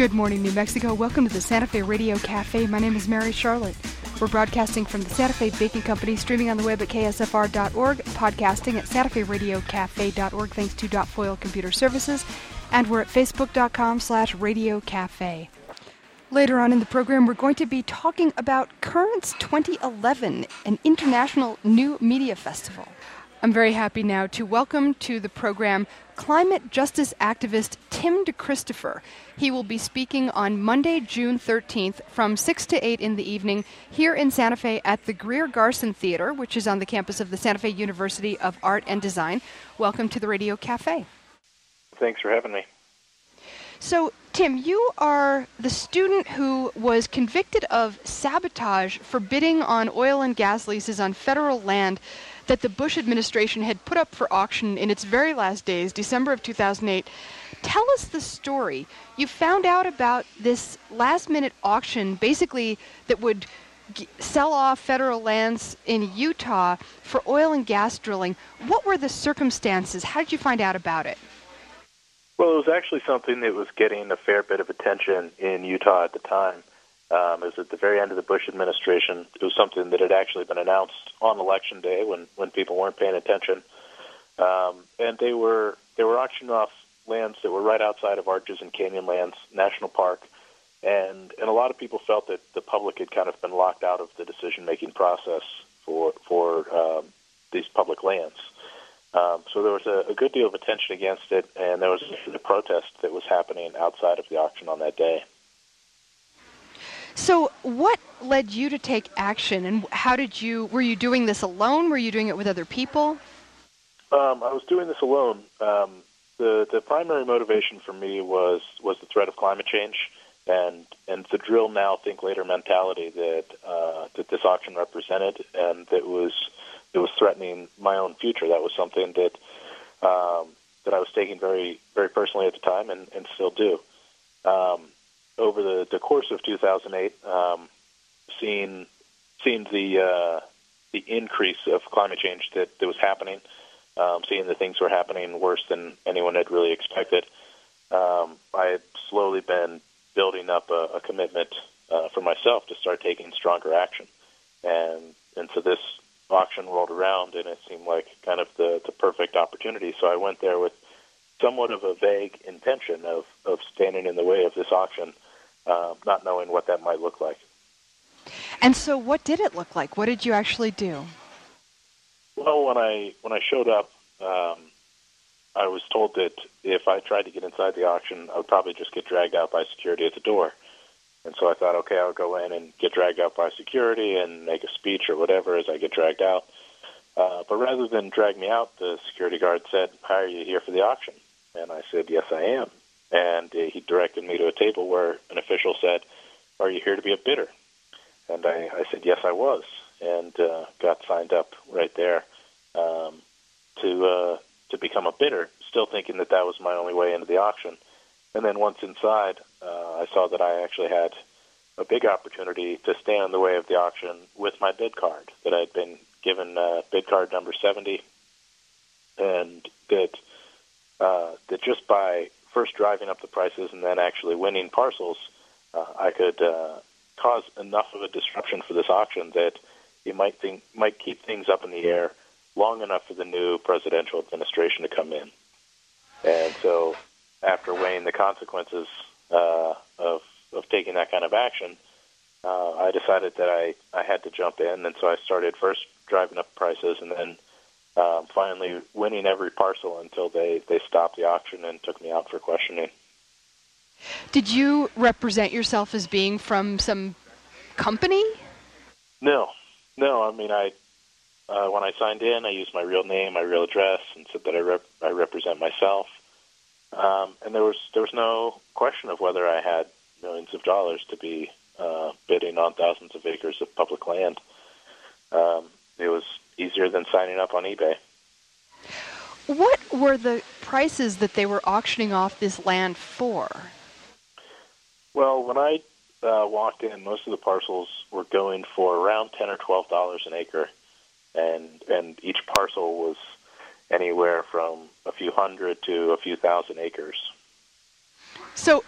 Good morning, New Mexico. Welcome to the Santa Fe Radio Cafe. My name is Mary Charlotte. We're broadcasting from the Santa Fe Baking Company, streaming on the web at ksfr.org, podcasting at santaferadiocafe.org, thanks to Foil Computer Services, and we're at facebook.com/Radio Cafe. Later on in the program, we're going to be talking about Currents 2011, an international new media festival. I'm very happy now to welcome to the program climate justice activist Tim DeChristopher. He will be speaking on Monday, June 13th from 6 to 8 in the evening here in Santa Fe at the Greer Garson Theater, which is on the campus of the Santa Fe University of Art and Design. Welcome to the Radio Cafe. Thanks for having me. So, Tim, you are the student who was convicted of sabotage for bidding on oil and gas leases on federal land that the Bush administration had put up for auction in its very last days, December of 2008. Tell us the story. You found out about this last-minute auction, basically, that would sell off federal lands in Utah for oil and gas drilling. What were the circumstances? How did you find out about it? Well, it was actually something that was getting a fair bit of attention in Utah at the time. It was at the very end of the Bush administration. It was something that had actually been announced on Election Day when people weren't paying attention. And they were auctioning off lands that were right outside of Arches and Canyonlands National Park. And a lot of people felt that the public had kind of been locked out of the decision-making process for these public lands. So there was a good deal of attention against it, and there was a protest that was happening outside of the auction on that day. So what led you to take action, and were you doing this alone? Were you doing it with other people? I was doing this alone. The primary motivation for me was the threat of climate change and the drill now, think later mentality that this auction represented, and that was threatening my own future. That was something that I was taking very, very personally at the time, and still do. Over the course of 2008, seeing the increase of climate change that was happening, seeing that things were happening worse than anyone had really expected, I had slowly been building up a commitment for myself to start taking stronger action. And so this auction rolled around, and it seemed like kind of the perfect opportunity. So I went there with somewhat of a vague intention of standing in the way of this auction, not knowing what that might look like. And so what did it look like? What did you actually do? Well, when I showed up, I was told that if I tried to get inside the auction, I would probably just get dragged out by security at the door. And so I thought, okay, I'll go in and get dragged out by security and make a speech or whatever as I get dragged out. But rather than drag me out, the security guard said, "Hi, are you here for the auction?" And I said, "Yes, I am." And he directed me to a table where an official said, "Are you here to be a bidder?" And I said, "Yes, I was," and got signed up right there to become a bidder, still thinking that was my only way into the auction. And then once inside, I saw that I actually had a big opportunity to stand in the way of the auction with my bid card, that I had been given bid card number 70, and that just by first driving up the prices and then actually winning parcels, I could cause enough of a disruption for this auction that it might keep things up in the air long enough for the new presidential administration to come in. And so after weighing the consequences of taking that kind of action, I decided that I had to jump in, and so I started first driving up prices and then finally winning every parcel until they stopped the auction and took me out for questioning. Did you represent yourself as being from some company? No. I mean, when I signed in, I used my real name, my real address, and said that I represent myself. And there was no question of whether I had millions of dollars to be bidding on thousands of acres of public land. It was easier than signing up on eBay. What were the prices that they were auctioning off this land for? Well, when I walked in, most of the parcels were going for around $10 or $12 an acre, and each parcel was anywhere from a few hundred to a few thousand acres. So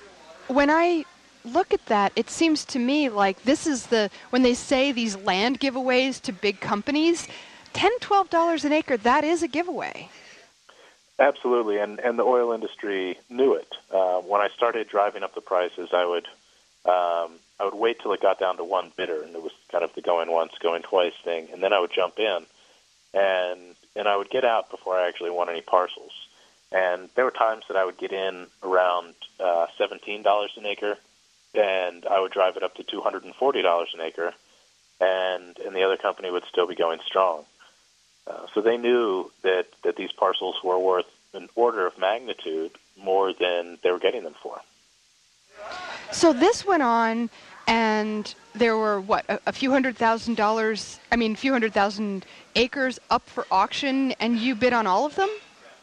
when I look at that, it seems to me like this is when they say these land giveaways to big companies, $10, $12 an acre, that is a giveaway. Absolutely, and the oil industry knew it. When I started driving up the prices, I would wait till it got down to one bidder, and it was kind of the going once, going twice thing, and then I would jump in, and I would get out before I actually won any parcels. And there were times that I would get in around $17 an acre, and I would drive it up to $240 an acre, and the other company would still be going strong. So they knew that these parcels were worth an order of magnitude more than they were getting them for. So this went on, and there were, a few few hundred thousand acres up for auction, and you bid on all of them?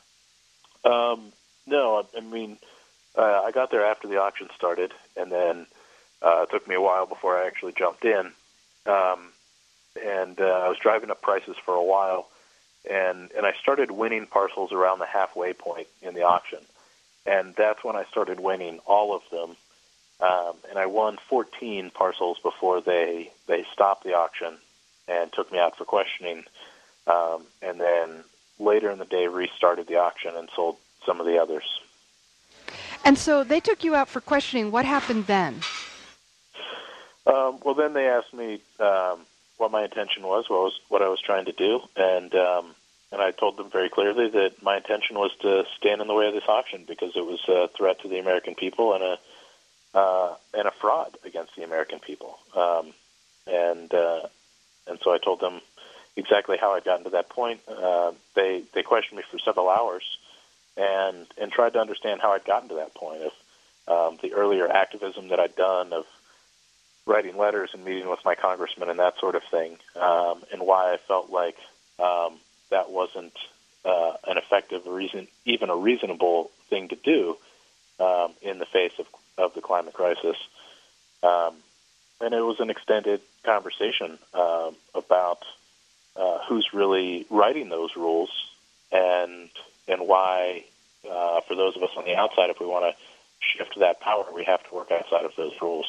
No, I mean, I got there after the auction started, and then it took me a while before I actually jumped in. And I was driving up prices for a while, and I started winning parcels around the halfway point in the auction. And that's when I started winning all of them. And I won 14 parcels before they stopped the auction and took me out for questioning. And then later in the day restarted the auction and sold some of the others. And so they took you out for questioning. What happened then? Well, then they asked me what my intention was, what I was trying to do, and I told them very clearly that my intention was to stand in the way of this auction because it was a threat to the American people and a fraud against the American people. And so I told them exactly how I'd gotten to that point. They questioned me for several hours and tried to understand how I'd gotten to that point of the earlier activism that I'd done of writing letters and meeting with my congressman and that sort of thing, and why I felt like that wasn't an effective reason, even a reasonable thing to do in the face of the climate crisis. And it was an extended conversation about who's really writing those rules and why, for those of us on the outside, if we want to shift that power, we have to work outside of those rules.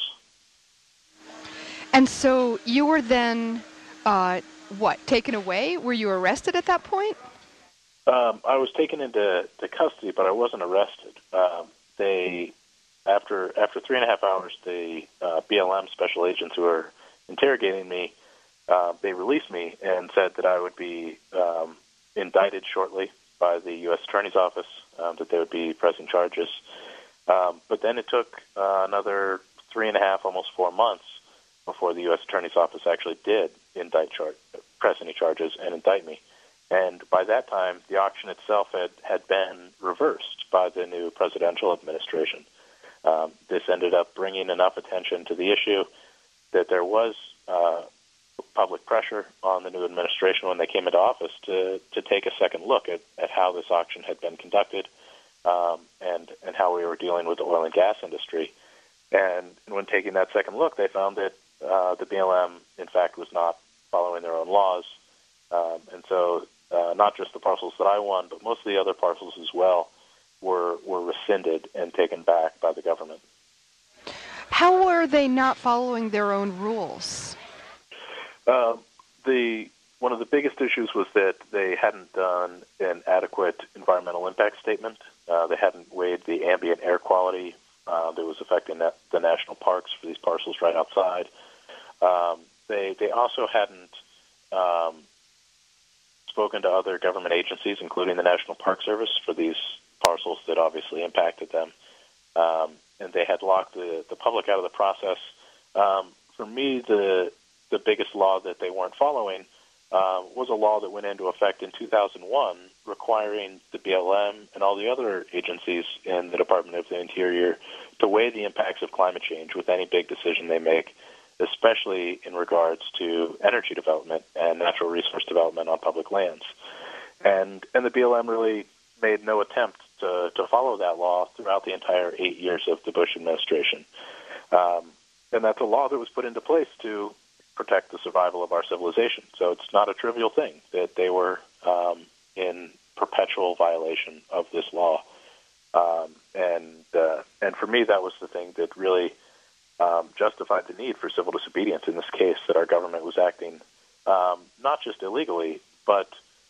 And so you were then, taken away? Were you arrested at that point? I was taken into custody, but I wasn't arrested. After 3.5 hours, the BLM special agents who were interrogating me, they released me and said that I would be indicted shortly by the U.S. Attorney's Office, that they would be pressing charges. But then it took another 3.5, almost 4 months before the U.S. Attorney's Office actually did press any charges and indict me. And by that time, the auction itself had been reversed by the new presidential administration. This ended up bringing enough attention to the issue that there was public pressure on the new administration when they came into office to take a second look at how this auction had been conducted and how we were dealing with the oil and gas industry. And when taking that second look, they found that the BLM, in fact, was not following their own laws. And so not just the parcels that I won, but most of the other parcels as well were rescinded and taken back by the government. How were they not following their own rules? One of the biggest issues was that they hadn't done an adequate environmental impact statement. They hadn't weighed the ambient air quality that was affecting the national parks for these parcels right outside. They also hadn't spoken to other government agencies, including the National Park Service, for these parcels that obviously impacted them. And they had locked the public out of the process. For me, the biggest law that they weren't following was a law that went into effect in 2001 requiring the BLM and all the other agencies in the Department of the Interior to weigh the impacts of climate change with any big decision they make, especially in regards to energy development and natural resource development on public lands. And the BLM really made no attempt to follow that law throughout the entire 8 years of the Bush administration. And that's a law that was put into place to protect the survival of our civilization. So it's not a trivial thing that they were in perpetual violation of this law. And for me, that was the thing that really justified the need for civil disobedience in this case, that our government was acting not just illegally, but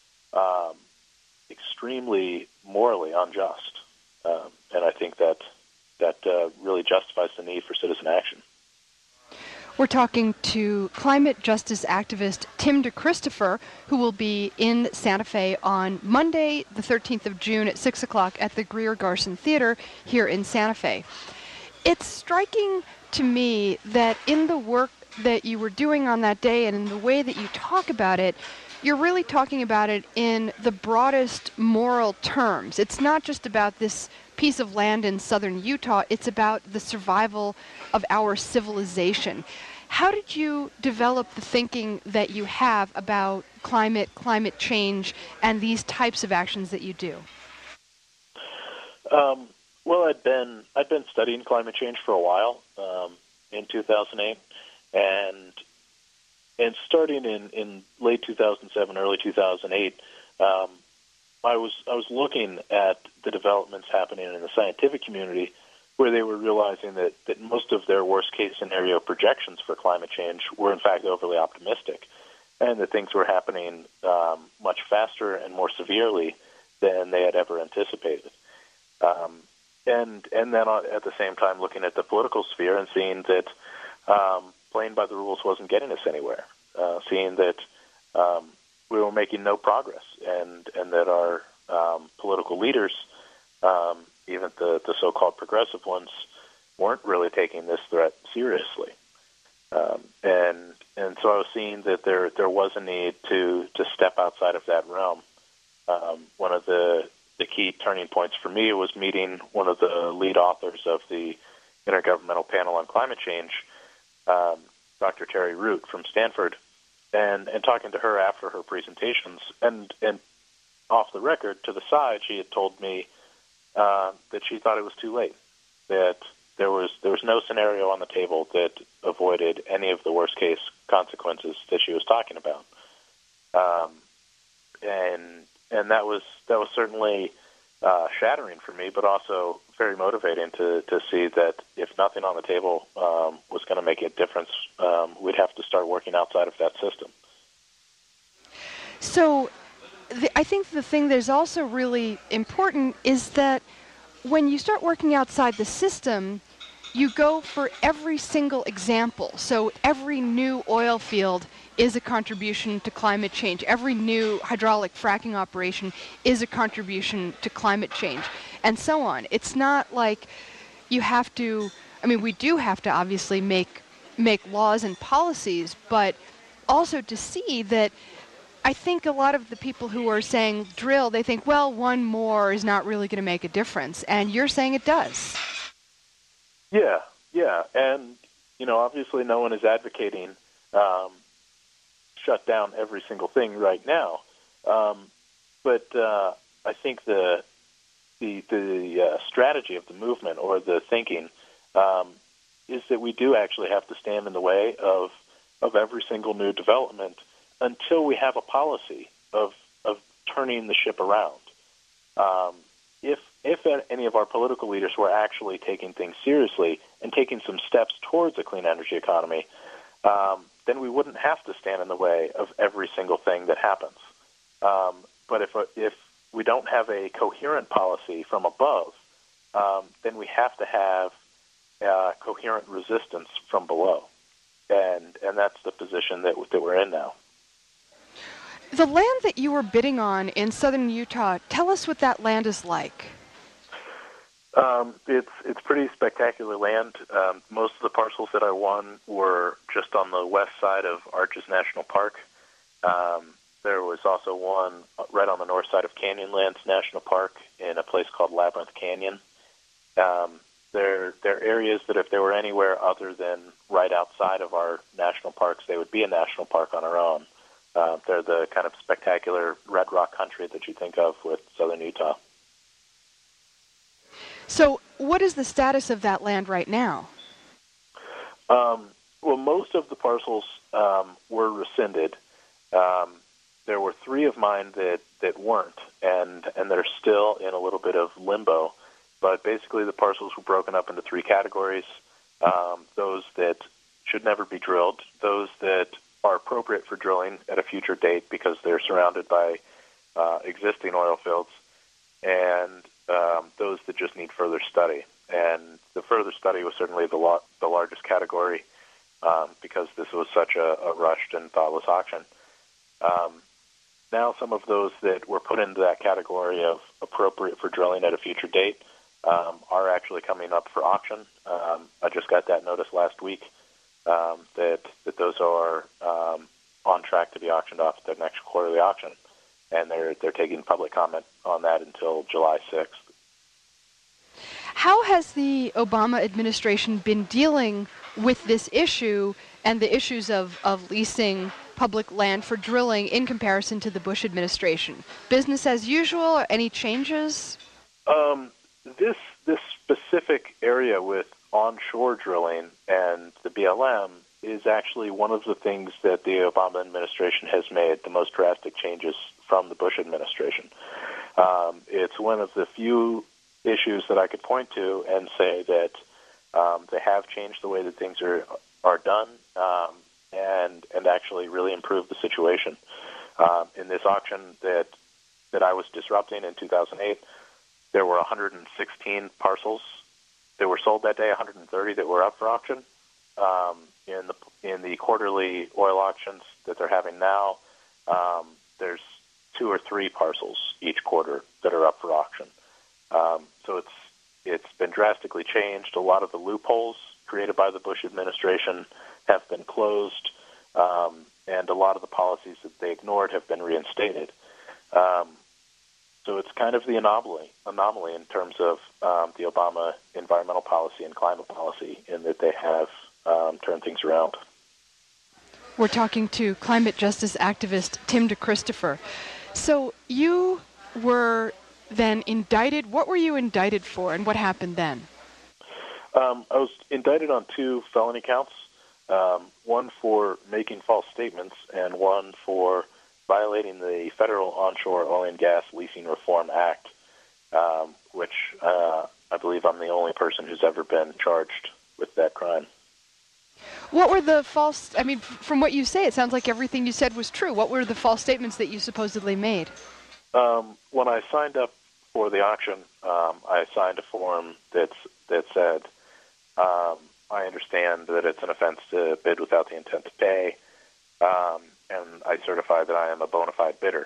extremely morally unjust. And I think that really justifies the need for citizen action. We're talking to climate justice activist Tim DeChristopher, who will be in Santa Fe on Monday, the 13th of June at 6 o'clock at the Greer Garson Theater here in Santa Fe. It's striking to me that in the work that you were doing on that day and in the way that you talk about it, you're really talking about it in the broadest moral terms. It's not just about this piece of land in southern Utah, it's about the survival of our civilization. How did you develop the thinking that you have about climate change, and these types of actions that you do? Well, I'd been studying climate change for a while in 2008, and starting in late 2007, early 2008, I was looking at the developments happening in the scientific community, where they were realizing that most of their worst-case scenario projections for climate change were, in fact, overly optimistic, and that things were happening much faster and more severely than they had ever anticipated. And then at the same time looking at the political sphere and seeing that playing by the rules wasn't getting us anywhere, seeing that we were making no progress, and that our political leaders, even the so-called progressive ones, weren't really taking this threat seriously. And so I was seeing that there was a need to step outside of that realm. One of the key turning points for me was meeting one of the lead authors of the Intergovernmental Panel on Climate Change, Dr. Terry Root from Stanford, and talking to her after her presentations. And off the record, to the side, she had told me that she thought it was too late, that there was no scenario on the table that avoided any of the worst case consequences that she was talking about, and that was certainly shattering for me, but also very motivating to see that if nothing on the table was going to make a difference, we'd have to start working outside of that system. So I think the thing that is also really important is that when you start working outside the system, you go for every single example. So every new oil field is a contribution to climate change. Every new hydraulic fracking operation is a contribution to climate change, and so on. It's not like you have to, we do have to obviously make laws and policies, but also to see that I think a lot of the people who are saying drill, they think, well, one more is not really going to make a difference, and you're saying it does. Yeah, and obviously no one is advocating shut down every single thing right now, but I think the strategy of the movement, or the thinking, is that we do actually have to stand in the way of every single new development until we have a policy of turning the ship around. If any of our political leaders were actually taking things seriously and taking some steps towards a clean energy economy, then we wouldn't have to stand in the way of every single thing that happens. But if we don't have a coherent policy from above, then we have to have coherent resistance from below, and that's the position that we're in now. The land that you were bidding on in southern Utah, tell us what that land is like. It's pretty spectacular land. Most of the parcels that I won were just on the west side of Arches National Park. There was also one right on the north side of Canyonlands National Park in a place called Labyrinth Canyon. They're areas that if they were anywhere other than right outside of our national parks, they would be a national park on their own. They're the kind of spectacular red rock country that you think of with southern Utah. So what is the status of that land right now? Well, most of the parcels were rescinded. There were 3 of mine that weren't, and they're still in a little bit of limbo. But basically, the parcels were broken up into three categories: those that should never be drilled, those that are appropriate for drilling at a future date because they're surrounded by existing oil fields, and those that just need further study. And the further study was certainly the largest category because this was such a rushed and thoughtless auction. Now some of those that were put into that category of appropriate for drilling at a future date are actually coming up for auction. I just got that notice last week that those are on track to be auctioned off at their next quarterly auction, and they're taking public comment on that until July 6th. How has the Obama administration been dealing with this issue and the issues of leasing public land for drilling in comparison to the Bush administration? Business as usual, or any changes? This specific area with onshore drilling and the BLM is actually one of the things that the Obama administration has made the most drastic changes from the Bush administration. It's one of the few issues that I could point to and say that they have changed the way that things are done and actually really improved the situation. In this auction that I was disrupting in 2008, there were 116 parcels that were sold that day, 130 that were up for auction. In the quarterly oil auctions that they're having now, there's 2 or 3 parcels each quarter that are up for auction. So it's been drastically changed. A lot of the loopholes created by the Bush administration have been closed, and a lot of the policies that they ignored have been reinstated. So it's kind of the anomaly in terms of the Obama environmental policy and climate policy, in that they have turned things around. We're talking to climate justice activist Tim DeChristopher. So you were then indicted. What were you indicted for, and what happened then? I was indicted on 2 felony counts, one for making false statements and one for violating the Federal Onshore Oil and Gas Leasing Reform Act, which I believe I'm the only person who's ever been charged with that crime. What were the false, from what you say, it sounds like everything you said was true. What were the false statements that you supposedly made? When I signed up for the auction, I signed a form that said, I understand that it's an offense to bid without the intent to pay, and I certify that I am a bona fide bidder.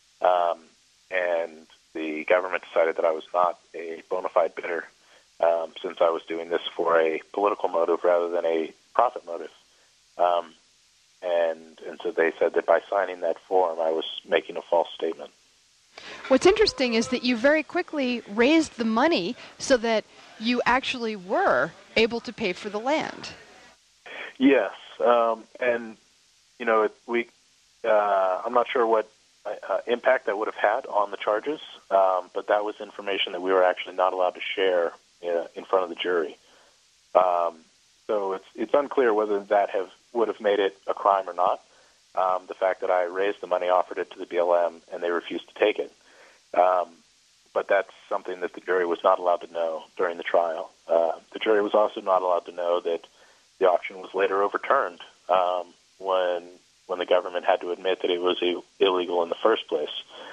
And the government decided that I was not a bona fide bidder, since I was doing this for a political motive rather than a profit motive. And so they said that by signing that form, I was making a false statement. What's interesting is that you very quickly raised the money so that you actually were able to pay for the land. Yes, and I'm not sure what impact that would have had on the charges, but that was information that we were actually not allowed to share in front of the jury. So it's unclear whether that would have made it a crime or not. The fact that I raised the money, offered it to the BLM, and they refused to take it. But that's something that the jury was not allowed to know during the trial. The jury was also not allowed to know that the auction was later overturned when the government had to admit that it was illegal in the first place.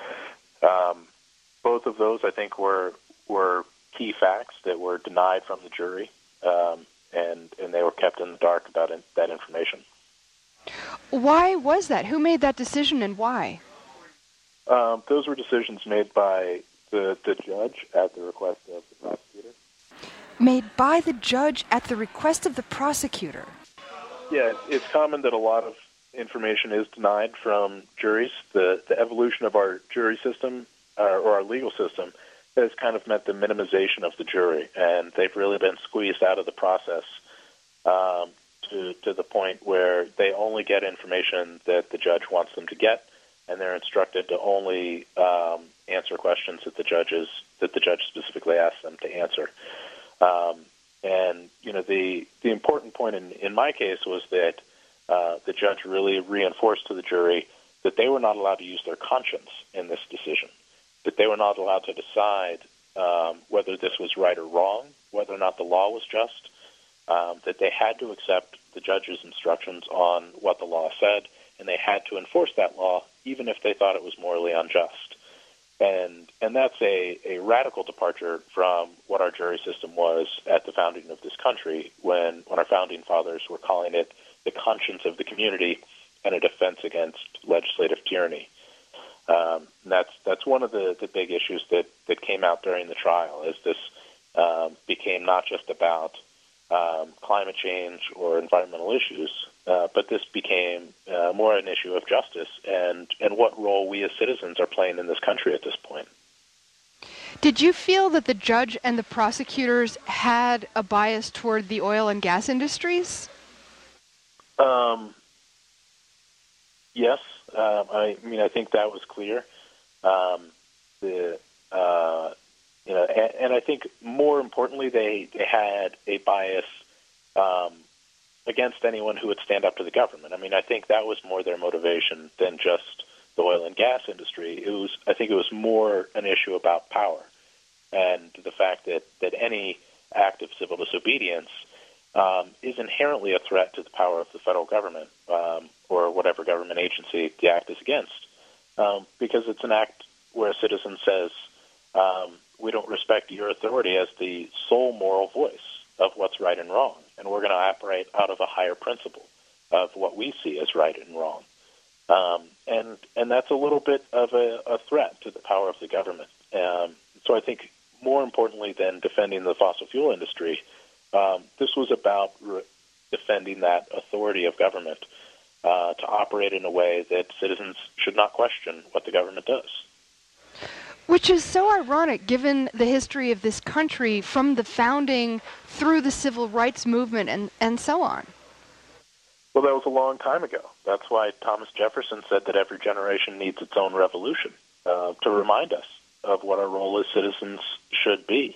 Both of those, I think, were key facts that were denied from the jury, and they were kept in the dark about that information. Why was that? Who made that decision, and why? Those were decisions made by the judge at the request of the prosecutor. Made by the judge at the request of the prosecutor? Yeah, it's common that a lot of information is denied from juries. The evolution of our jury system, or our legal system, has kind of meant the minimization of the jury, and they've really been squeezed out of the process to the point where they only get information that the judge wants them to get, and they're instructed to only answer questions that the judge specifically asks them to answer. And the important point in my case was that the judge really reinforced to the jury that they were not allowed to use their conscience in this decision, that they were not allowed to decide whether this was right or wrong, whether or not the law was just, that they had to accept the judge's instructions on what the law said, and they had to enforce that law even if they thought it was morally unjust. And that's a radical departure from what our jury system was at the founding of this country, when our founding fathers were calling it the conscience of the community and a defense against legislative tyranny. That's one of the big issues that came out during the trial, as this became not just about climate change or environmental issues, but this became more an issue of justice and what role we as citizens are playing in this country at this point. Did you feel that the judge and the prosecutors had a bias toward the oil and gas industries? Yes. I think that was clear. And I think more importantly, they had a bias against anyone who would stand up to the government. I think that was more their motivation than just the oil and gas industry. I think it was more an issue about power and the fact that any act of civil disobedience is inherently a threat to the power of the federal government or whatever government agency the act is against, because it's an act where a citizen says, we don't respect your authority as the sole moral voice of what's right and wrong, and we're going to operate out of a higher principle of what we see as right and wrong. And that's a little bit of a threat to the power of the government. So I think more importantly than defending the fossil fuel industry, this was about defending that authority of government to operate in a way that citizens should not question what the government does. Which is so ironic given the history of this country from the founding through the civil rights movement and so on. Well, that was a long time ago. That's why Thomas Jefferson said that every generation needs its own revolution to remind us of what our role as citizens should be.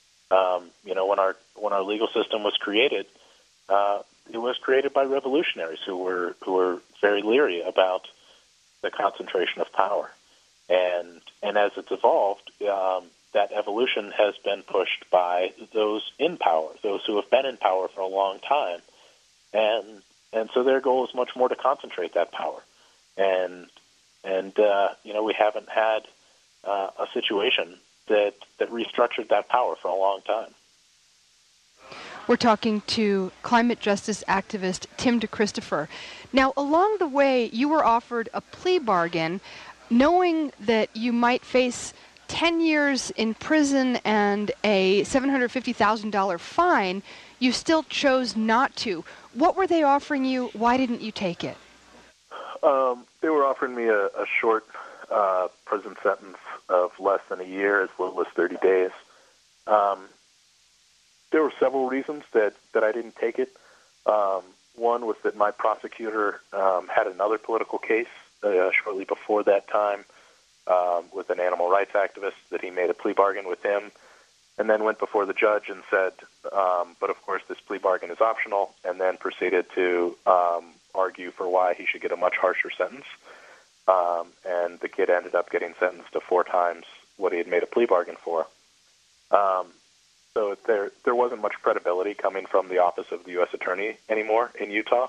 When our legal system was created, it was created by revolutionaries who were very leery about the concentration of power. And as it's evolved, that evolution has been pushed by those in power, those who have been in power for a long time, and so their goal is much more to concentrate that power. And we haven't had a situation that restructured that power for a long time. We're talking to climate justice activist Tim DeChristopher. Now, along the way, you were offered a plea bargain, knowing that you might face 10 years in prison and a $750,000 fine. You still chose not to. What were they offering you? Why didn't you take it? They were offering me a short prison sentence of less than a year, as little as 30 days. There were several reasons that I didn't take it. One was that my prosecutor had another political case shortly before that time with an animal rights activist, that he made a plea bargain with him, and then went before the judge and said, but of course this plea bargain is optional, and then proceeded to argue for why he should get a much harsher sentence. And the kid ended up getting sentenced to 4 times what he had made a plea bargain for. So there wasn't much credibility coming from the office of the U.S. Attorney anymore in Utah.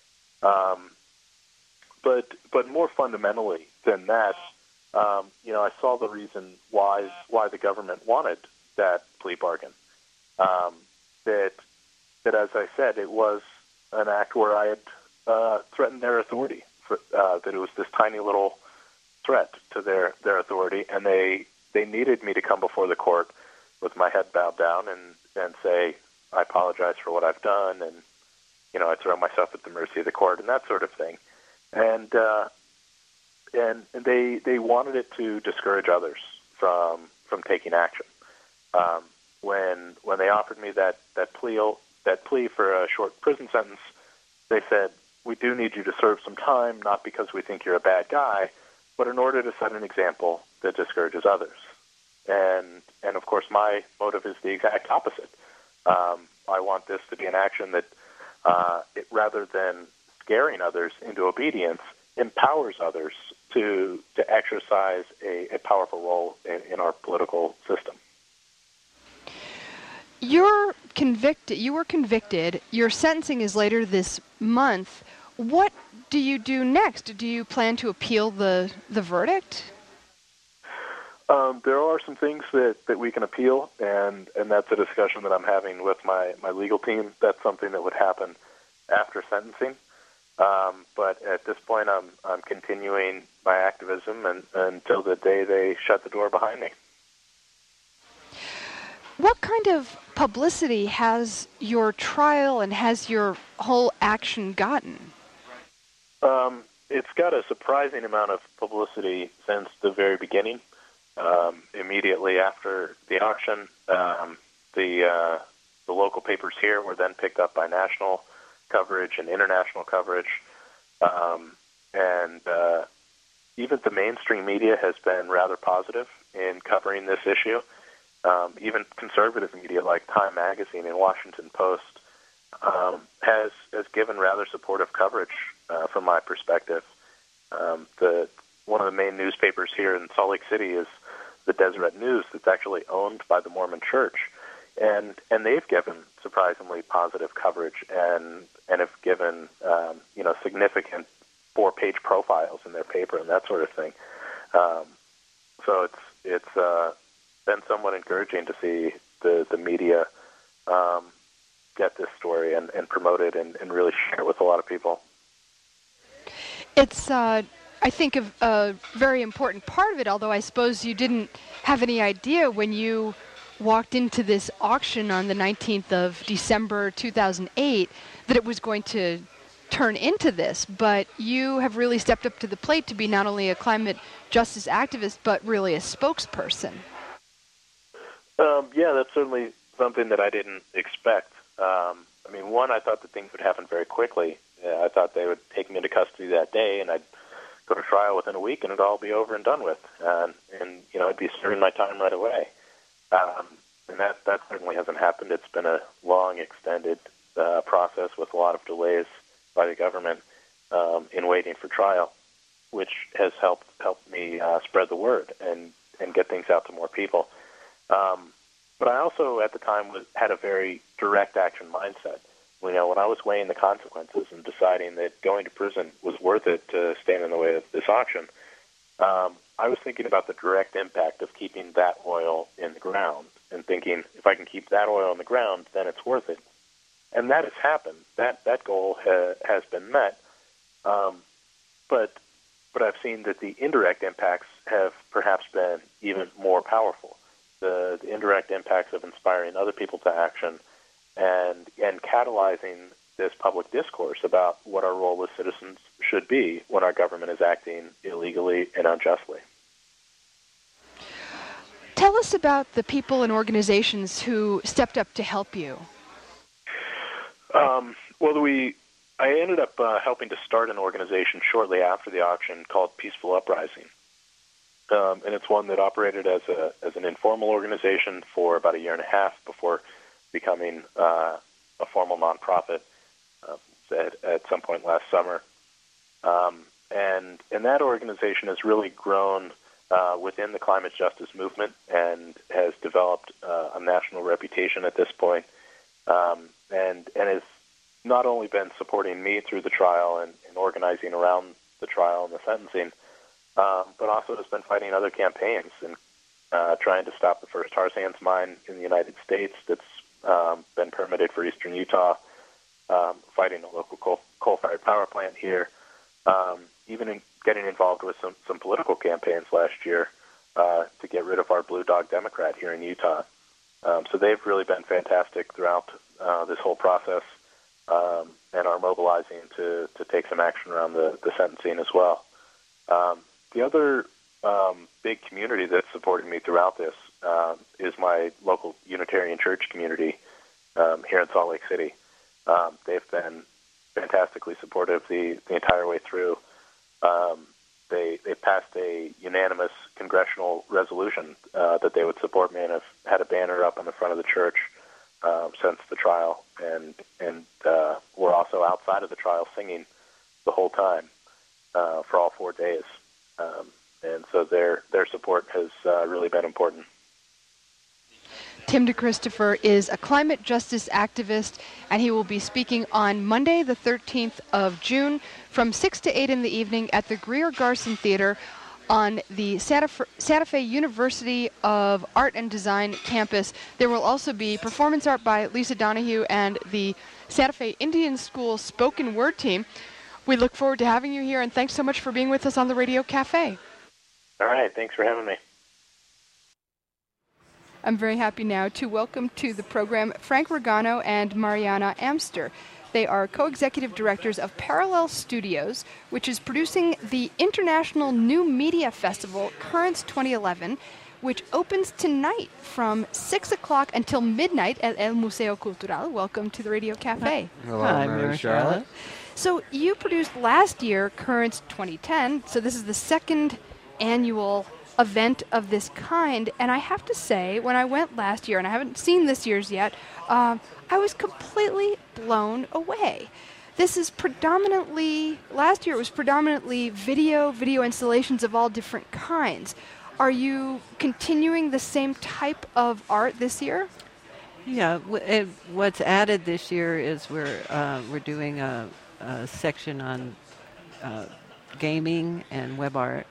But more fundamentally than that, I saw the reason why the government wanted that plea bargain. That as I said, it was an act where I had threatened their authority. That it was this tiny little threat to their authority, and they needed me to come before the court with my head bowed down and say, I apologize for what I've done, and I throw myself at the mercy of the court and that sort of thing. And they wanted it to discourage others from taking action. When they offered me that plea for a short prison sentence, they said, we do need you to serve some time, not because we think you're a bad guy, but in order to set an example that discourages others. And of course, my motive is the exact opposite. I want this to be an action that, rather than scaring others into obedience, empowers others to exercise a powerful role in our political system. You're convicted. You were convicted. Your sentencing is later this month. What do you do next? Do you plan to appeal the verdict? There are some things that we can appeal, and that's a discussion that I'm having with my legal team. That's something that would happen after sentencing. But at this point, I'm continuing my activism until the day they shut the door behind me. What kind of publicity has your trial and has your whole action gotten? It's got a surprising amount of publicity since the very beginning. Immediately after the auction, the local papers here were then picked up by national coverage and international coverage, and even the mainstream media has been rather positive in covering this issue. Even conservative media like Time Magazine and Washington Post has given rather supportive coverage from my perspective. One of the main newspapers here in Salt Lake City is the Deseret News, that's actually owned by the Mormon Church, and they've given surprisingly positive coverage and have given significant 4-page profiles in their paper and that sort of thing. So it's been somewhat encouraging to see the media get this story and promote it and really share it with a lot of people. It's, I think, a very important part of it, although I suppose you didn't have any idea when you walked into this auction on the 19th of December 2008 that it was going to turn into this. But you have really stepped up to the plate to be not only a climate justice activist, but really a spokesperson. Yeah, that's certainly something that I didn't expect. One, I thought that things would happen very quickly. I thought they would take me into custody that day, and I'd go to trial within a week, and it'd all be over and done with. And I'd be serving my time right away. And that certainly hasn't happened. It's been a long, extended process with a lot of delays by the government in waiting for trial, which has helped me spread the word and get things out to more people. But I also, at the time, had a very direct action mindset. When I was weighing the consequences and deciding that going to prison was worth it to stand in the way of this auction, I was thinking about the direct impact of keeping that oil in the ground and thinking, if I can keep that oil in the ground, then it's worth it. And that has happened. That goal has been met. But I've seen that the indirect impacts have perhaps been even more powerful. The indirect impacts of inspiring other people to action and catalyzing this public discourse about what our role as citizens should be when our government is acting illegally and unjustly. Tell us about the people and organizations who stepped up to help you. I ended up helping to start an organization shortly after the auction called Peaceful Uprising. And it's one that operated as an informal organization for about a year and a half before becoming a formal nonprofit at some point last summer. And that organization has really grown within the climate justice movement and has developed a national reputation at this point, and has not only been supporting me through the trial and organizing around the trial and the sentencing, but also has been fighting other campaigns and trying to stop the first tar sands mine in the United States that's been permitted for eastern Utah, fighting a local coal-fired power plant here, even getting involved with some political campaigns last year to get rid of our Blue Dog Democrat here in Utah. So they've really been fantastic throughout this whole process and are mobilizing to take some action around the sentencing as well. The other big community that supported me throughout this is my local Unitarian Church community here in Salt Lake City. They've been fantastically supportive the entire way through. They passed a unanimous congressional resolution that they would support me, and have had a banner up on the front of the church since the trial, and we're also outside of the trial singing the whole time for all 4 days. And so their support has really been important. Tim DeChristopher is a climate justice activist, and he will be speaking on Monday, the 13th of June, from 6 to 8 in the evening at the Greer Garson Theater on the Santa Fe University of Art and Design campus. There will also be performance art by Lisa Donahue and the Santa Fe Indian School spoken word team. We look forward to having you here, and thanks so much for being with us on the Radio Cafe. All right, thanks for having me. I'm very happy now to welcome to the program Frank Regano and Mariana Amster. They are co-executive directors of Parallel Studios, which is producing the International New Media Festival, Currents 2011, which opens tonight from 6 o'clock until midnight at El Museo Cultural. Welcome to the Radio Cafe. Hello, Mary Charlotte. So you produced last year Currents 2010, so this is the second annual event of this kind, and I have to say, when I went last year, and I haven't seen this year's yet, I was completely blown away. This is predominantly, last year it was predominantly video installations of all different kinds. Are you continuing the same type of art this year? Yeah, what's added this year is we're doing a section on gaming and web art.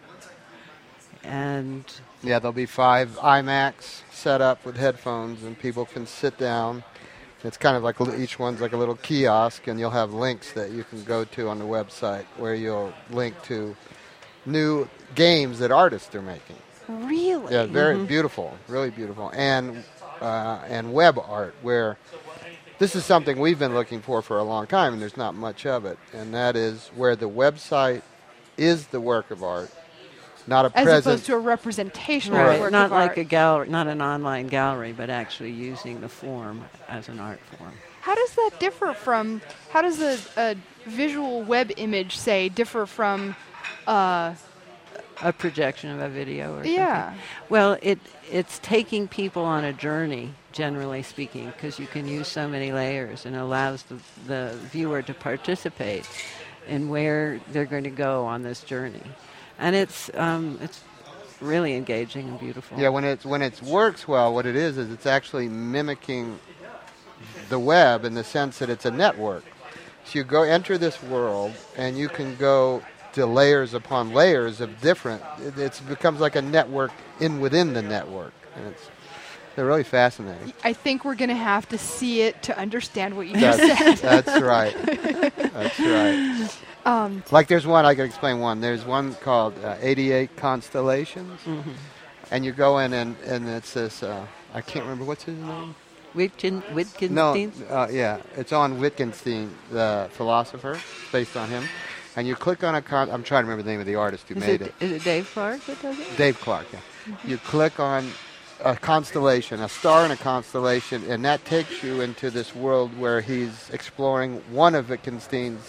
And yeah, there'll be 5 iMacs set up with headphones, and people can sit down. It's kind of like each one's like a little kiosk, and you'll have links that you can go to on the website where you'll link to new games that artists are making. Really? Yeah, very beautiful, really beautiful, and web art, where this is something we've been looking for a long time, and there's not much of it, and that is where the website is the work of art. Not a as opposed to a representation of work not of like art. a gallery, not an online gallery, but actually using the form as an art form. How does that differ from? How does a visual web image, say, differ from? A projection of a video or something. Yeah. Well, it's taking people on a journey, generally speaking, because you can use so many layers, and allows the viewer to participate in where they're going to go on this journey. And it's really engaging and beautiful. Yeah, when it works well, what it is it's actually mimicking the web in the sense that it's a network. So you enter this world, and you can go to layers upon layers of different. It becomes like a network within the network, and they're really fascinating. I think we're going to have to see it to understand what you just said. That's right. That's right. Like there's one, I can explain one. There's one called 88 Constellations, and you go in and it's this, I can't remember, what's his name? Wittgenstein? No, yeah, it's on Wittgenstein, the philosopher, based on him. And you click on I'm trying to remember the name of the artist who made it. Is it Dave Clark that does it? Dave Clark, yeah. You click on a constellation, a star in a constellation, and that takes you into this world where he's exploring one of Wittgenstein's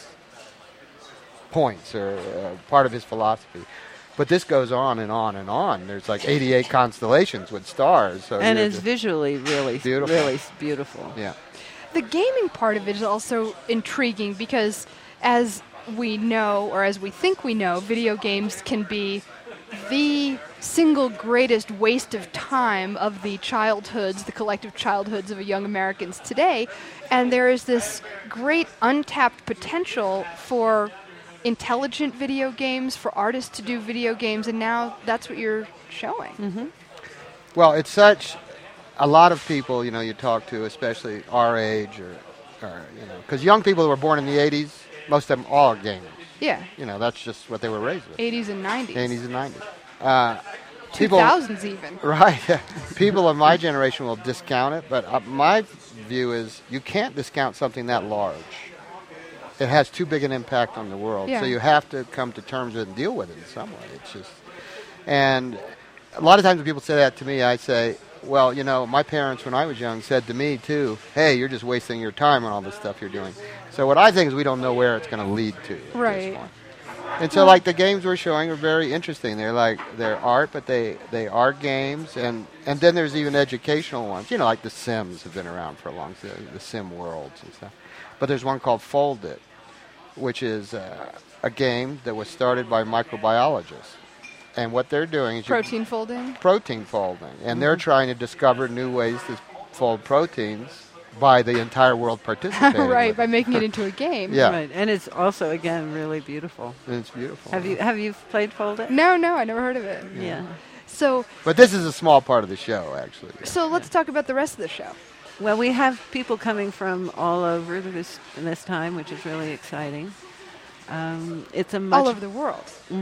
points or part of his philosophy. But this goes on and on and on. There's like 88 constellations with stars. So and it's visually really beautiful. Yeah. The gaming part of it is also intriguing because as we know, or as we think we know, video games can be the single greatest waste of time of the collective childhoods of young Americans today. And there is this great untapped potential for intelligent video games, for artists to do video games, and now that's what you're showing. Well, it's such a lot of people, you talk to, especially our age, or because young people who were born in the 80s, most of them all are gamers. Yeah. That's just what they were raised with. 80s and 90s. 80s and 90s. 2000s even. Right. Yeah. People of my generation will discount it, but my view is you can't discount something that large. It has too big an impact on the world. Yeah. So you have to come to terms with it and deal with it in some way. It's just, and a lot of times when people say that to me, I say, well, my parents when I was young said to me too, hey, you're just wasting your time on all this stuff you're doing. So what I think is we don't know where it's going to lead to. Right. At this point. And so like the games we're showing are very interesting. They're art, but they are games, and then there's even educational ones. Like the Sims have been around for a long time, the Sim worlds and stuff. But there's one called Fold It, which is a game that was started by microbiologists. And what they're doing is protein folding. And they're trying to discover new ways to fold proteins by the entire world participating. Right, with by it. making it into a game. Yeah. Right, and it's also again really beautiful. And it's beautiful. Have you played Fold It? No, I never heard of it. Yeah. So But this is a small part of the show, actually. let's talk about the rest of the show. Well, we have people coming from all over this time, which is really exciting. It's a much All over the world.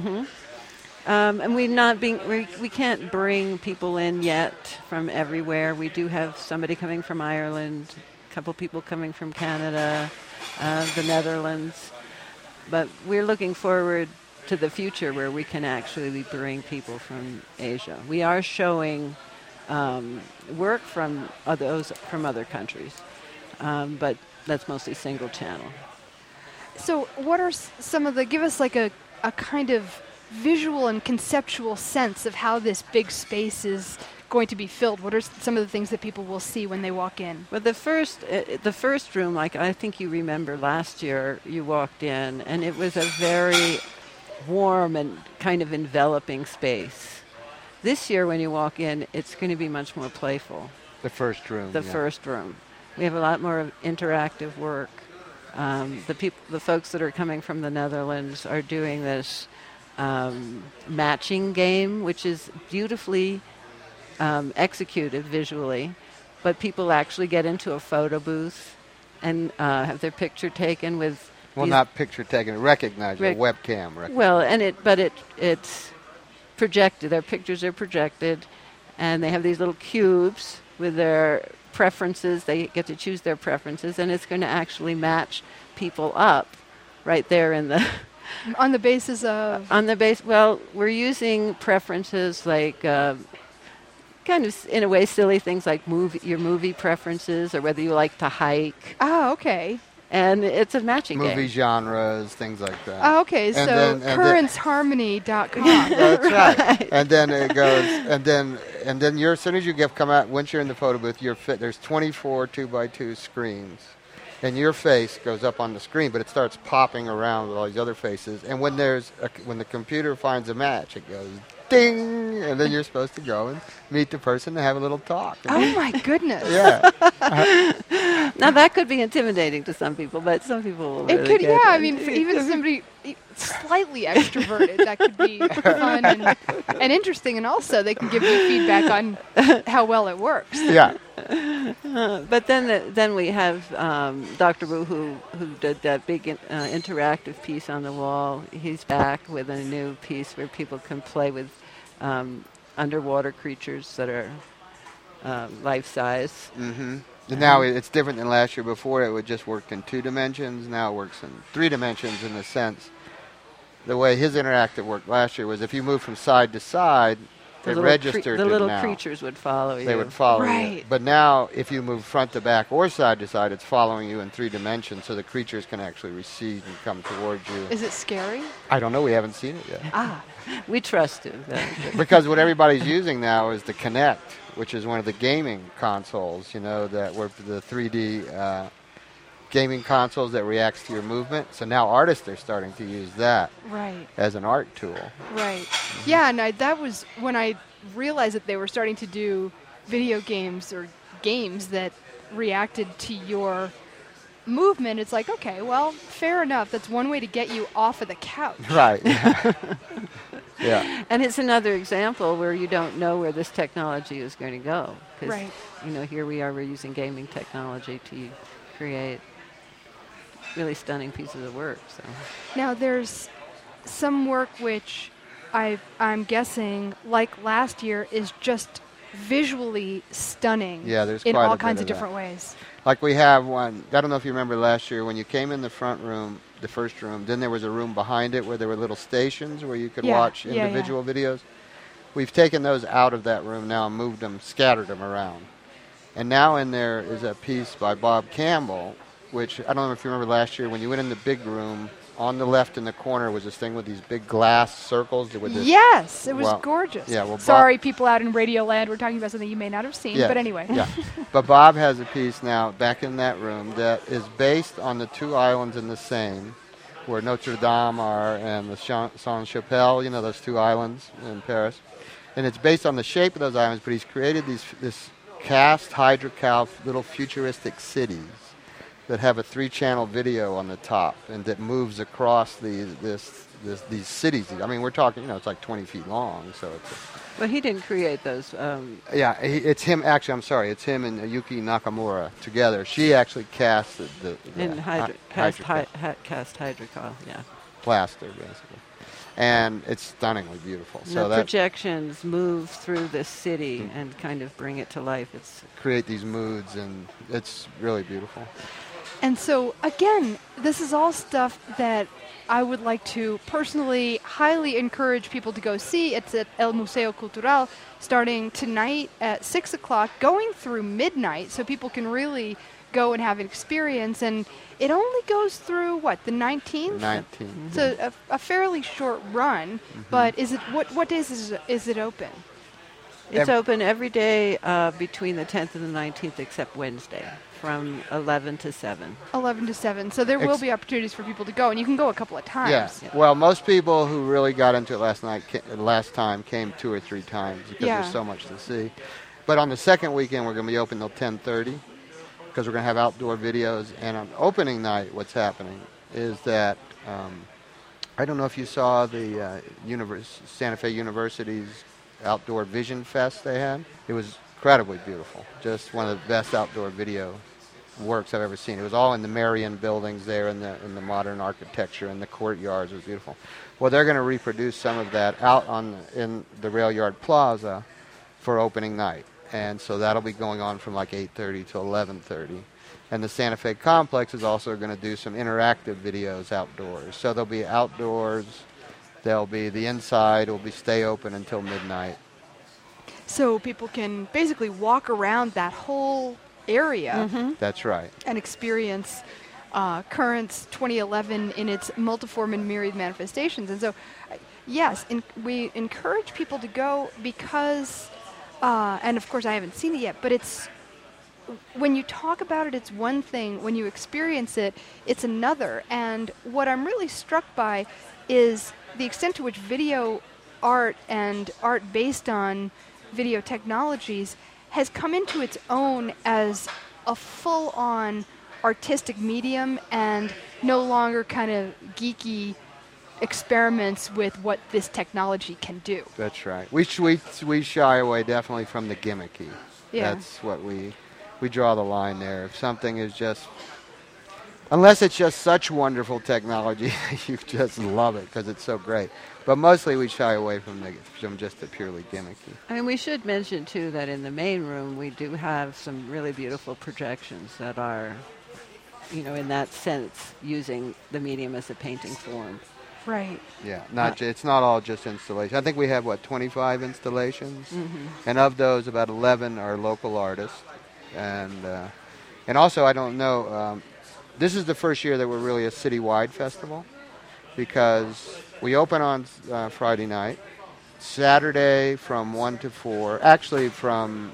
and we can't bring people in yet from everywhere. We do have somebody coming from Ireland, a couple people coming from Canada, the Netherlands, but we're looking forward to the future where we can actually bring people from Asia. We are showing work from other countries, but that's mostly single channel. So what are some of the, give us like a kind of visual and conceptual sense of how this big space is going to be filled. What are some of the things that people will see when they walk in? Well, the first room, like I think you remember last year, you walked in, and it was a very warm and kind of enveloping space. This year, when you walk in, it's going to be much more playful. The first room. The first room. We have a lot more interactive work. The folks that are coming from the Netherlands are doing this matching game, which is beautifully executed visually, but people actually get into a photo booth and have their picture taken with. Well, not picture taken, recognized, a webcam. Well, it's projected. Their pictures are projected, and they have these little cubes with their preferences. They get to choose their preferences, and it's going to actually match people up right there in the. On the basis of? Well, we're using preferences like kind of, in a way, silly things like your movie preferences or whether you like to hike. Oh, okay. And it's a matching game. Movie genres, things like that. Oh, okay. And so then- currentsharmony.com. That's right. And then it goes, and then as soon as you come out, once you're in the photo booth, there's 24 2x2 screens. And your face goes up on the screen, but it starts popping around with all these other faces. And when the computer finds a match, it goes ding, and then you're supposed to go and meet the person and have a little talk. Oh my goodness. Yeah. Now that could be intimidating to some people, but some people will It really could, get yeah. it. I mean, for even somebody slightly extroverted, that could be fun and interesting, and also they can give you feedback on how well it works. Yeah. But then we have Dr. Wu, who did that big interactive piece on the wall. He's back with a new piece where people can play with underwater creatures that are life-size. Mm-hmm. And now it's different than last year. Before it would just work in 2 dimensions. Now it works in 3 dimensions in the sense. The way his interactive worked last year was if you moved from side to side, it registered the little now. creatures would follow you. They would follow Right. you. But now, if you move front to back or side to side, it's following you in 3 dimensions, so the creatures can actually recede and come towards you. Is it scary? I don't know. We haven't seen it yet. Ah. We trust him. Because what everybody's using now is the Kinect, which is one of the gaming consoles, that were the 3D gaming consoles that reacts to your movement. So now artists are starting to use that Right. as an art tool. Right. Yeah, and that was when I realized that they were starting to do video games or games that reacted to your movement. It's like, okay, well, fair enough. That's one way to get you off of the couch. Right. Yeah. And it's another example where you don't know where this technology is going to go. 'Cause, Right. Here we are, we're using gaming technology to create really stunning pieces of work. So. Now, there's some work which I'm guessing, like last year, is just visually stunning. Yeah, there's in quite a all bit kinds of of that. different ways. Like we have one, I don't know if you remember last year when you came in the front room, the first room, then there was a room behind it where there were little stations where you could Yeah, watch yeah, individual videos. We've taken those out of that room now and moved them, scattered them around. And now in there is a piece by Bob Campbell, which I don't know if you remember last year when you went in the big room, on the left in the corner was this thing with these big glass circles. With this, Yes, it was well, gorgeous. yeah, well, Sorry, people out in Radio Land, we're talking about something you may not have seen, Yes, but anyway. Yeah. But Bob has a piece now back in that room that is based on the 2 islands in the Seine, where Notre Dame are and the Saint-Chapelle, those 2 islands in Paris. And it's based on the shape of those islands, but he's created this cast hydrocal little futuristic cities that have a 3-channel video on the top and that moves across these cities. I mean, we're talking, it's like 20 feet long, so it's... Well, he didn't create those. Yeah, it's him. Actually, I'm sorry. It's him and Yuki Nakamura together. She actually cast cast hydrocal, yeah. Plaster, basically. And it's stunningly beautiful. And so the projections move through the city and kind of bring it to life. It's create these moods, and it's really beautiful. And so, again, this is all stuff that I would like to personally highly encourage people to go see. It's at El Museo Cultural starting tonight at 6 o'clock, going through midnight, so people can really go and have an experience. And it only goes through, the 19th? 19th. Mm-hmm. So a fairly short run, but is it what days is it open? It's open every day between the 10th and the 19th except Wednesday, from 11 to 7. 11 to 7. So there will be opportunities for people to go, and you can go a couple of times. Yeah. Well, most people who really got into it last time came 2 or 3 times because there's so much to see. But on the second weekend, we're going to be open till 10:30 because we're going to have outdoor videos. And on opening night, what's happening is that I don't know if you saw the Santa Fe University's Outdoor Vision Fest they had. It was incredibly beautiful. Just one of the best outdoor video works I've ever seen. It was all in the Marion buildings there in the modern architecture, and the courtyards. It was beautiful. Well, they're going to reproduce some of that out in the Rail Yard Plaza for opening night. And so that'll be going on from like 8:30 to 11:30. And the Santa Fe Complex is also going to do some interactive videos outdoors. So there'll be outdoors. There'll be the inside will stay open until midnight. So people can basically walk around that whole area. Mm-hmm. That's right. And experience Currents 2011 in its multiform and myriad manifestations. And so, yes, we encourage people to go because, and of course I haven't seen it yet, but it's, when you talk about it, it's one thing. When you experience it, it's another. And what I'm really struck by is the extent to which video art and art based on video technologies has come into its own as a full-on artistic medium and no longer kind of geeky experiments with what this technology can do. That's right. We shy away definitely from the gimmicky. Yeah. That's what we draw the line there. If something is just, unless it's just such wonderful technology, you just love it because it's so great. But mostly we shy away from just the purely gimmicky. I mean, we should mention, too, that in the main room we do have some really beautiful projections that are, in that sense, using the medium as a painting form. Right. Yeah, it's not all just installation. I think we have, 25 installations? Mm-hmm. And of those, about 11 are local artists. And also, I don't know, this is the first year that we're really a citywide festival because we open on Friday night, Saturday from 1 to 4, actually from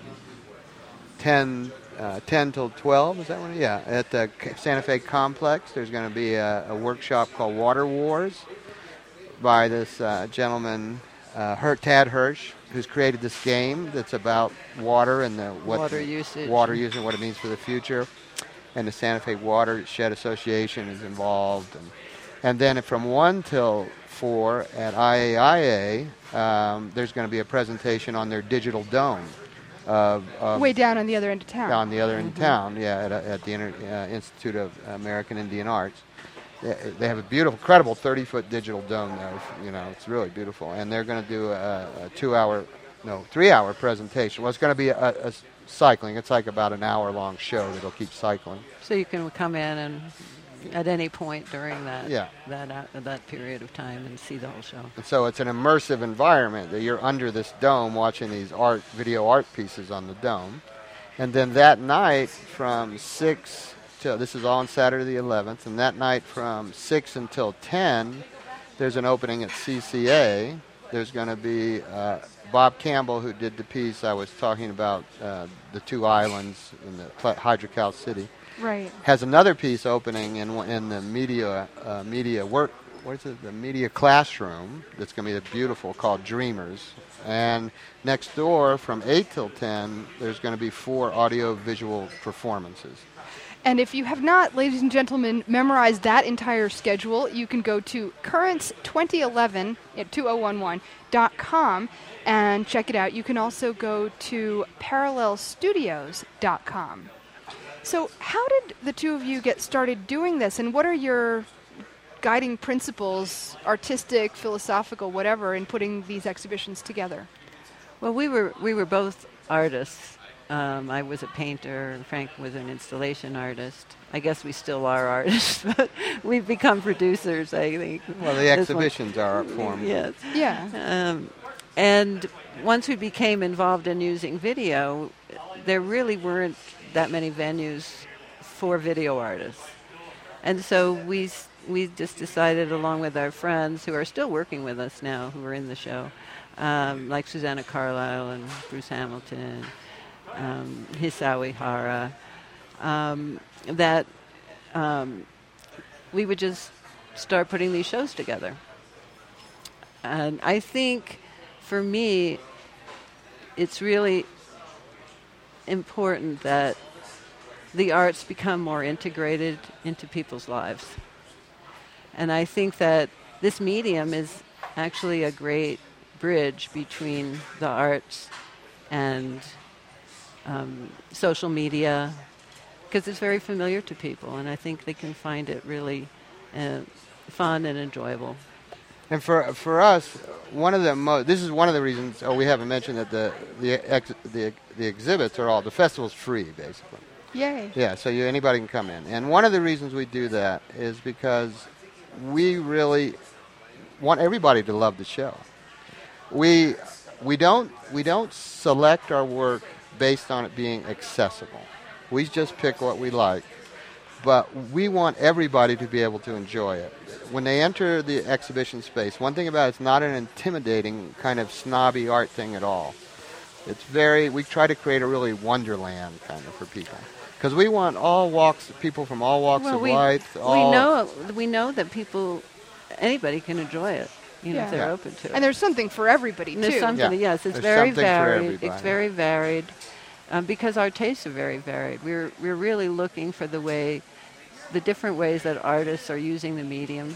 10 till 12, is that right? Yeah, at the Santa Fe Complex, there's going to be a workshop called Water Wars by this gentleman, Tad Hirsch, who's created this game that's about water and water usage, what it means for the future. And the Santa Fe Watershed Association is involved. And then from 1 till 4 at IAIA, there's going to be a presentation on their digital dome. Way down on the other end of town. On the other end of town, yeah, at the Institute of American Indian Arts. They have a beautiful, incredible 30-foot digital dome there. It's really beautiful. And they're going to do a 3-hour presentation. Well, it's going to be a cycling. It's like about an hour-long show that'll keep cycling. So you can come in and at any point during that period of time and see the whole show. And so it's an immersive environment that you're under this dome watching these video art pieces on the dome. And then that night from 6 till, this is all on Saturday the 11th, and that night from 6 until 10, there's an opening at CCA. There's going to be Bob Campbell, who did the piece I was talking about, the 2 islands in the Hydrocal City. Right. Has another piece opening in the media work the media classroom that's going to be beautiful, called Dreamers. And next door from 8 till 10, there's going to be 4 audio-visual performances. And if you have not, ladies and gentlemen, memorized that entire schedule, you can go to Currents 2011 at 2011.com and check it out. You can also go to parallelstudios.com. So how did the two of you get started doing this, and what are your guiding principles, artistic, philosophical, whatever, in putting these exhibitions together? Well, we were both artists. I was a painter, and Frank was an installation artist. I guess we still are artists, but we've become producers, I think. Well, the exhibitions are art form. Yes. Yeah. And once we became involved in using video, there really weren't that many venues for video artists. And so we just decided, along with our friends who are still working with us now, who are in the show, like Susanna Carlyle and Bruce Hamilton, Hisao Ihara, that we would just start putting these shows together. And I think, for me, it's really important that the arts become more integrated into people's lives. And I think that this medium is actually a great bridge between the arts and social media, because it's very familiar to people, and I think they can find it really fun and enjoyable. And for us, this is one of the reasons. We haven't mentioned that the exhibits are all, the festival's free basically. Yay. Yeah, so anybody can come in. And one of the reasons we do that is because we really want everybody to love the show. We don't select our work based on it being accessible. We just pick what we like. But we want everybody to be able to enjoy it. When they enter the exhibition space, one thing about it's not an intimidating kind of snobby art thing at all. We try to create a really wonderland kind of for people. Because we want people from all walks of life. We know that anybody can enjoy it, if they're open to it. And there's something for everybody, too. There's something, yes. It's very varied. It's very varied. Because our tastes are very varied. We're really looking for the different ways that artists are using the medium.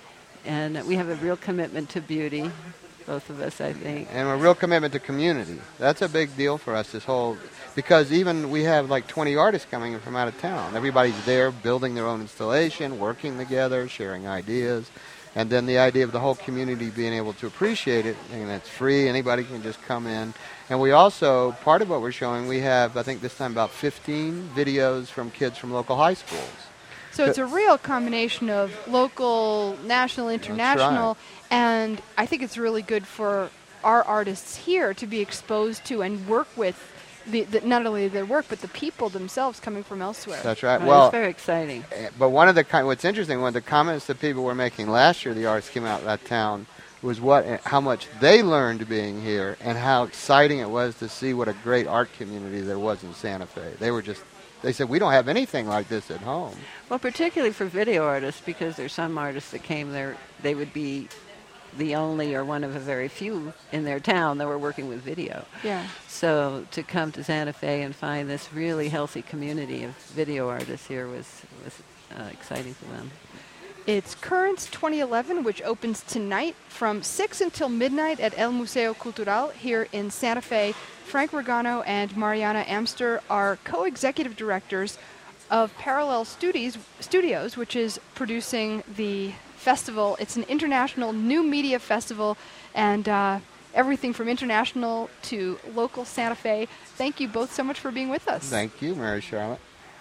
And we have a real commitment to beauty, both of us, I think. And a real commitment to community. That's a big deal for us, because even we have like 20 artists coming in from out of town. Everybody's there building their own installation, working together, sharing ideas. And then the idea of the whole community being able to appreciate it, and it's free, anybody can just come in. And we also, part of what we're showing, we have, I think this time, about 15 videos from kids from local high schools. So it's a real combination of local, national, international, and I think it's really good for our artists here to be exposed to and work with not only their work, but the people themselves coming from elsewhere. That's right. Well, it's very exciting. But what's interesting, one of the comments that people were making last year, the artists came out of that town, was how much they learned being here and how exciting it was to see what a great art community there was in Santa Fe. They said, we don't have anything like this at home. Well, particularly for video artists, because there's some artists that came there, they would be the only or one of a very few in their town that were working with video. Yeah. So to come to Santa Fe and find this really healthy community of video artists here was exciting for them. It's Currents 2011, which opens tonight from 6 until midnight at El Museo Cultural here in Santa Fe. Frank Regano and Mariana Amster are co-executive directors of Parallel Studios, which is producing the festival. It's an international new media festival, and everything from international to local Santa Fe. Thank you both so much for being with us. Thank you, Mary Charlotte.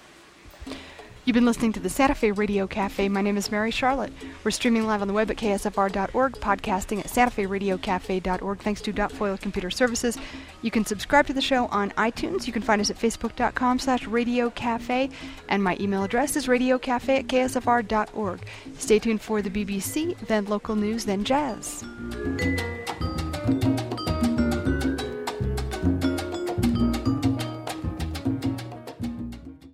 You've been listening to the Santa Fe Radio Cafe. My name is Mary Charlotte. We're streaming live on the web at ksfr.org, podcasting at santaferadiocafe.org, thanks to Foil Computer Services. You can subscribe to the show on iTunes. You can find us at facebook.com/radiocafe, and my email address is radiocafe@ksfr.org. Stay tuned for the BBC, then local news, then jazz.